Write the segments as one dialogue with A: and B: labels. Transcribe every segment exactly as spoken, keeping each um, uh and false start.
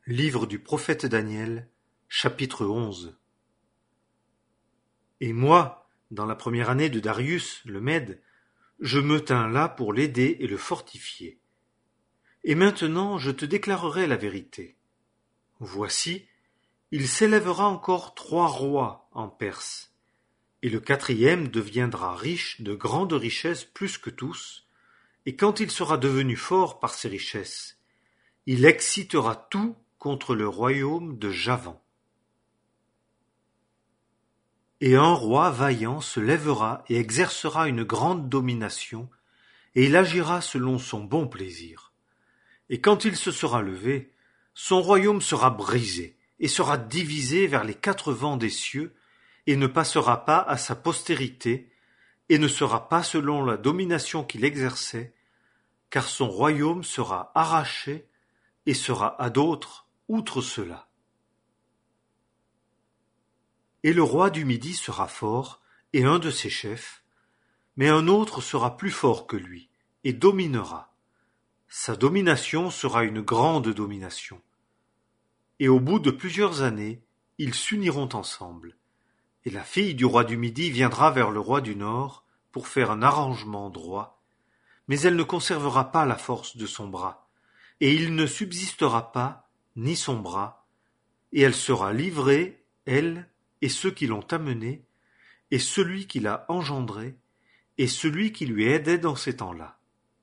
A: Livre du prophète Daniel, chapitre onze. Et moi, dans la première année de Darius, le Mède, je me tins là pour l'aider et le fortifier. Et maintenant je te déclarerai la vérité. Voici, il s'élèvera encore trois rois en Perse, et le quatrième deviendra riche de grandes richesses plus que tous, et quand il sera devenu fort par ses richesses, il excitera tout contre le royaume de Javan. Et un roi vaillant se lèvera et exercera une grande domination, et il agira selon son bon plaisir. Et quand il se sera levé, son royaume sera brisé, et sera divisé vers les quatre vents des cieux, et ne passera pas à sa postérité, et ne sera pas selon la domination qu'il exerçait, car son royaume sera arraché, et sera à d'autres, outre cela. Et le roi du Midi sera fort, et un de ses chefs, mais un autre sera plus fort que lui, et dominera. Sa domination sera une grande domination. Et au bout de plusieurs années, ils s'uniront ensemble. Et la fille du roi du Midi viendra vers le roi du Nord pour faire un arrangement droit, mais elle ne conservera pas la force de son bras, et il ne subsistera pas ni son bras, et elle sera livrée, elle, et ceux qui l'ont amenée, et celui qui l'a engendrée, et celui qui lui aidait dans ces temps-là.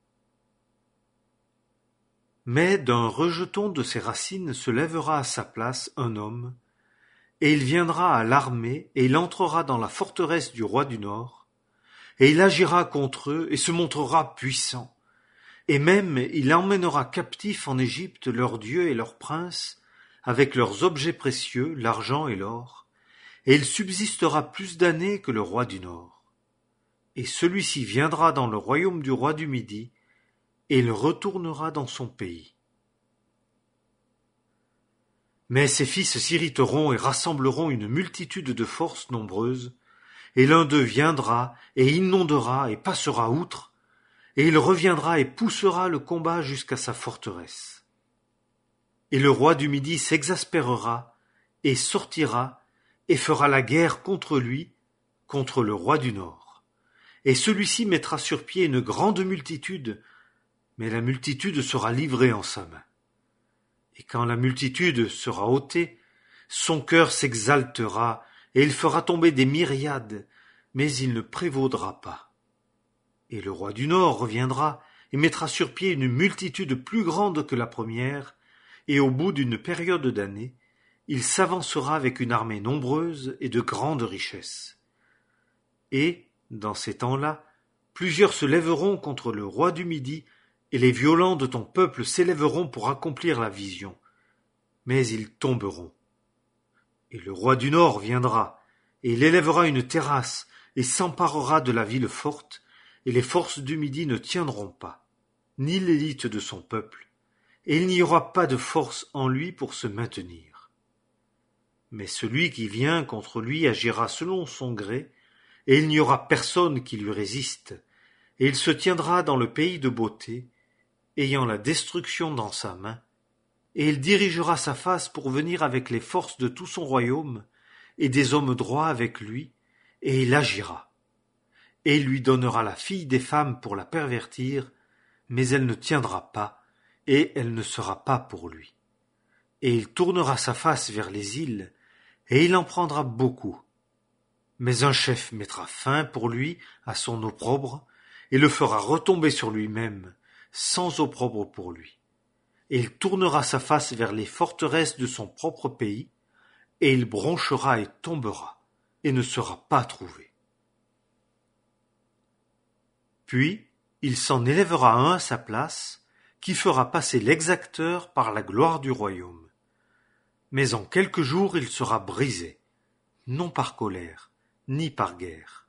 A: Mais d'un rejeton de ses racines se lèvera à sa place un homme, et il viendra à l'armée, et il entrera dans la forteresse du roi du Nord, et il agira contre eux, et se montrera puissant. Et même il emmènera captifs en Égypte leurs dieux et leurs princes, avec leurs objets précieux, l'argent et l'or, et il subsistera plus d'années que le roi du Nord. Et celui-ci viendra dans le royaume du roi du Midi, et il retournera dans son pays. Mais ses fils s'irriteront et rassembleront une multitude de forces nombreuses, et l'un d'eux viendra et inondera et passera outre, et il reviendra et poussera le combat jusqu'à sa forteresse. Et le roi du Midi s'exaspérera, et sortira, et fera la guerre contre lui, contre le roi du Nord. Et celui-ci mettra sur pied une grande multitude, mais la multitude sera livrée en sa main. Et quand la multitude sera ôtée, son cœur s'exaltera, et il fera tomber des myriades, mais il ne prévaudra pas. Et le roi du Nord reviendra et mettra sur pied une multitude plus grande que la première, et au bout d'une période d'années, il s'avancera avec une armée nombreuse et de grandes richesses. Et, dans ces temps-là, plusieurs se lèveront contre le roi du Midi, et les violents de ton peuple s'élèveront pour accomplir la vision. Mais ils tomberont. Et le roi du Nord viendra, et il élèvera une terrasse, et s'emparera de la ville forte, et les forces du Midi ne tiendront pas, ni l'élite de son peuple, et il n'y aura pas de force en lui pour se maintenir. Mais celui qui vient contre lui agira selon son gré, et il n'y aura personne qui lui résiste, et il se tiendra dans le pays de beauté, ayant la destruction dans sa main, et il dirigera sa face pour venir avec les forces de tout son royaume, et des hommes droits avec lui, et il agira. Et il lui donnera la fille des femmes pour la pervertir, mais elle ne tiendra pas, et elle ne sera pas pour lui. Et il tournera sa face vers les îles, et il en prendra beaucoup. Mais un chef mettra fin pour lui à son opprobre, et le fera retomber sur lui-même, sans opprobre pour lui. Et il tournera sa face vers les forteresses de son propre pays, et il bronchera et tombera, et ne sera pas trouvé. Puis, il s'en élèvera un à sa place, qui fera passer l'exacteur par la gloire du royaume. Mais en quelques jours il sera brisé, non par colère, ni par guerre.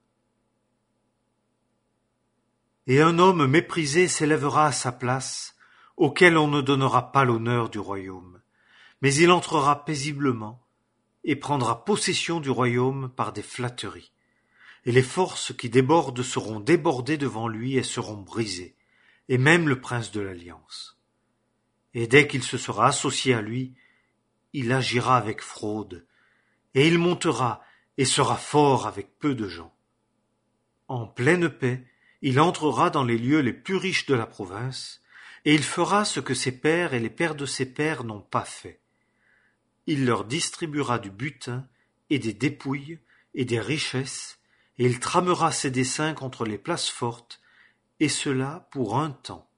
A: Et un homme méprisé s'élèvera à sa place, auquel on ne donnera pas l'honneur du royaume, mais il entrera paisiblement, et prendra possession du royaume par des flatteries. Et les forces qui débordent seront débordées devant lui et seront brisées, et même le prince de l'Alliance. Et dès qu'il se sera associé à lui, il agira avec fraude, et il montera et sera fort avec peu de gens. En pleine paix, il entrera dans les lieux les plus riches de la province, et il fera ce que ses pères et les pères de ses pères n'ont pas fait. Il leur distribuera du butin et des dépouilles et des richesses, et il tramera ses desseins contre les places fortes, et cela pour un temps.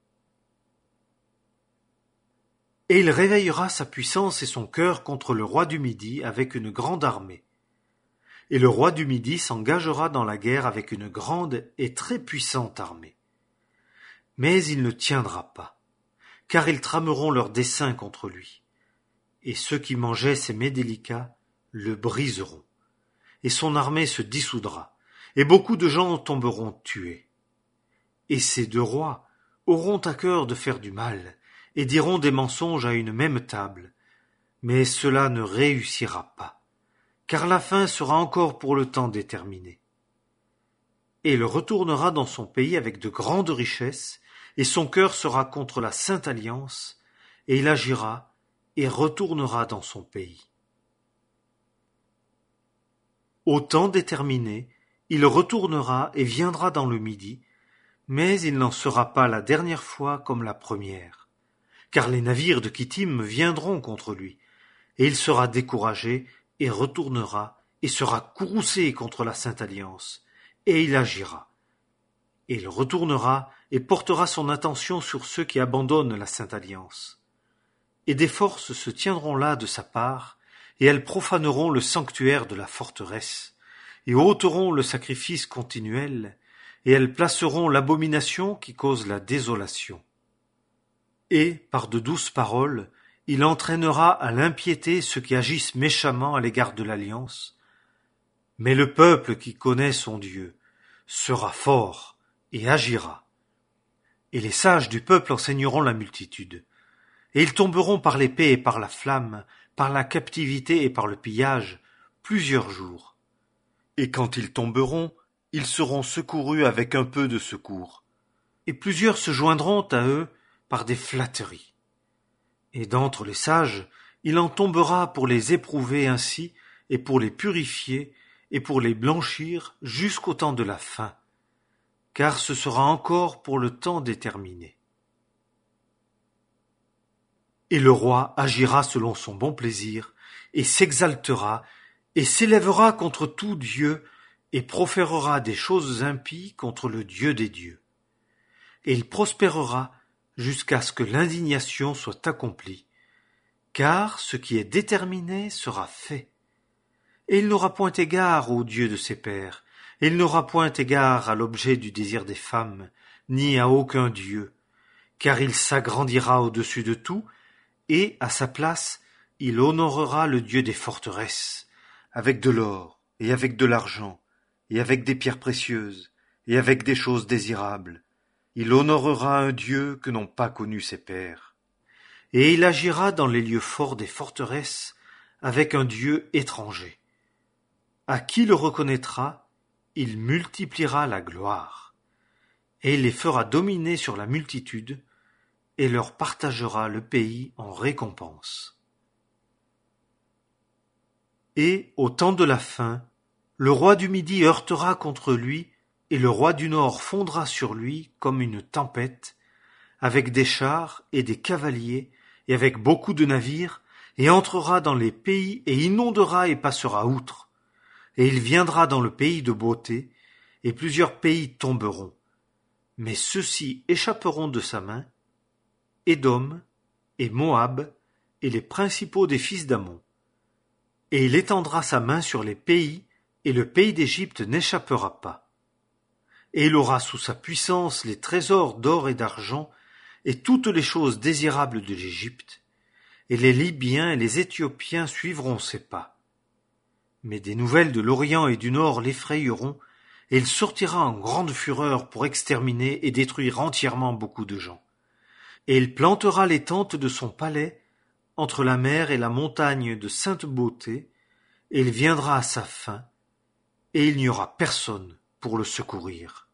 A: Et il réveillera sa puissance et son cœur contre le roi du Midi avec une grande armée. Et le roi du Midi s'engagera dans la guerre avec une grande et très puissante armée. Mais il ne tiendra pas, car ils trameront leurs desseins contre lui. Et ceux qui mangeaient ces mets délicats le briseront, et son armée se dissoudra, et beaucoup de gens tomberont tués. Et ces deux rois auront à cœur de faire du mal, et diront des mensonges à une même table, mais cela ne réussira pas, car la fin sera encore pour le temps déterminé. Et il retournera dans son pays avec de grandes richesses, et son cœur sera contre la Sainte Alliance, et il agira et retournera dans son pays. Au temps déterminé, il retournera et viendra dans le Midi, mais il n'en sera pas la dernière fois comme la première, car les navires de Kittim viendront contre lui, et il sera découragé et retournera et sera courroucé contre la Sainte Alliance, et il agira. Et il retournera et portera son attention sur ceux qui abandonnent la Sainte Alliance. Et des forces se tiendront là de sa part, et elles profaneront le sanctuaire de la forteresse, et ôteront le sacrifice continuel, et elles placeront l'abomination qui cause la désolation. Et, par de douces paroles, il entraînera à l'impiété ceux qui agissent méchamment à l'égard de l'Alliance. Mais le peuple qui connaît son Dieu sera fort et agira. Et les sages du peuple enseigneront la multitude. Et ils tomberont par l'épée et par la flamme, par la captivité et par le pillage, plusieurs jours. Et quand ils tomberont, ils seront secourus avec un peu de secours. Et plusieurs se joindront à eux par des flatteries. Et d'entre les sages, il en tombera pour les éprouver ainsi, et pour les purifier, et pour les blanchir jusqu'au temps de la fin, car ce sera encore pour le temps déterminé. Et le roi agira selon son bon plaisir, et s'exaltera, et s'élèvera contre tout Dieu, et proférera des choses impies contre le Dieu des dieux. Et il prospérera jusqu'à ce que l'indignation soit accomplie, car ce qui est déterminé sera fait. Et il n'aura point égard au Dieu de ses pères, et il n'aura point égard à l'objet du désir des femmes, ni à aucun Dieu, car il s'agrandira au-dessus de tout, et, à sa place, il honorera le Dieu des forteresses, avec de l'or, et avec de l'argent, et avec des pierres précieuses, et avec des choses désirables. Il honorera un Dieu que n'ont pas connu ses pères. Et il agira dans les lieux forts des forteresses avec un Dieu étranger. À qui le reconnaîtra, il multipliera la gloire. Et il les fera dominer sur la multitude, et leur partagera le pays en récompense. Et, au temps de la fin, le roi du Midi heurtera contre lui, et le roi du Nord fondra sur lui comme une tempête, avec des chars et des cavaliers, et avec beaucoup de navires, et entrera dans les pays, et inondera et passera outre. Et il viendra dans le pays de beauté, et plusieurs pays tomberont. Mais ceux-ci échapperont de sa main, Édom, et Moab, et les principaux des fils d'Ammon. Et il étendra sa main sur les pays, et le pays d'Égypte n'échappera pas. Et il aura sous sa puissance les trésors d'or et d'argent, et toutes les choses désirables de l'Égypte, et les Libyens et les Éthiopiens suivront ses pas. Mais des nouvelles de l'Orient et du Nord l'effrayeront, et il sortira en grande fureur pour exterminer et détruire entièrement beaucoup de gens. Et il plantera les tentes de son palais entre la mer et la montagne de sainte beauté, et il viendra à sa fin, et il n'y aura personne pour le secourir.